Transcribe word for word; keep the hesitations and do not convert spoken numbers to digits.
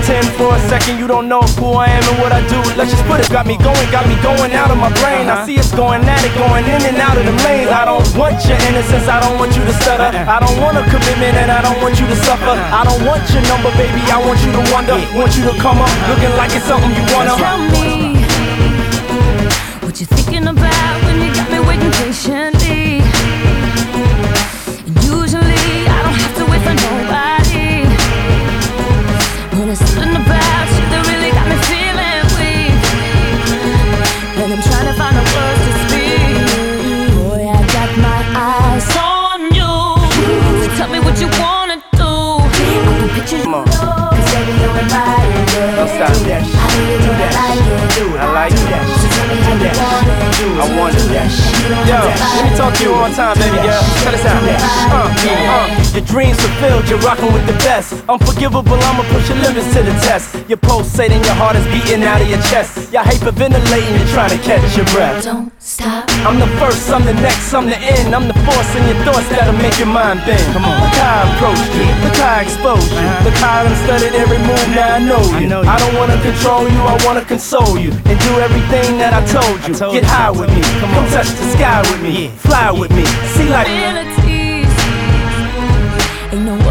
pretend for a second you don't know who I am and what I do. Let's just put it, got me going, got me going out of my brain. I see it's going at it, going in and out of the lanes. I don't want your innocence, I don't want you to stutter. I don't want a commitment and I don't want you to suffer. I don't want your number, baby, I want you to wonder. Want you to come up looking like it's something you wanna. Tell me what you're thinking about when you got me waiting patiently. Usually I don't have to wait for nobody. When it's something about you that really got me feeling weak, and I'm trying to find the words to speak. Boy, I got my eyes on you. So tell me what you wanna do. I can picture you, cause baby you're invited. Don't stop that shit. I really Do wanna that like shit. it. Do it. I like that So shit. tell me how you want it. I wanted that shit. Yo, let me talk to you one more time, baby girl. Check this out. Uh, uh, your dreams fulfilled, you're rocking with the best. Unforgivable, I'ma push your limits to the test. You're pulsating, your heart is beating out of your chest. You're hyperventilating, you're trying to catch your breath. Don't stop. I'm the first, I'm the next, I'm the end. I'm the force in your thoughts that'll make your mind bend. Come on. Look how I approached you, look how I exposed you. Look how I done studied every move, now I know you. I don't wanna control you, I wanna console you. And do everything that I told you. Get high with me, come touch the sky with me. Fly with me, see like Abilities. Ain't no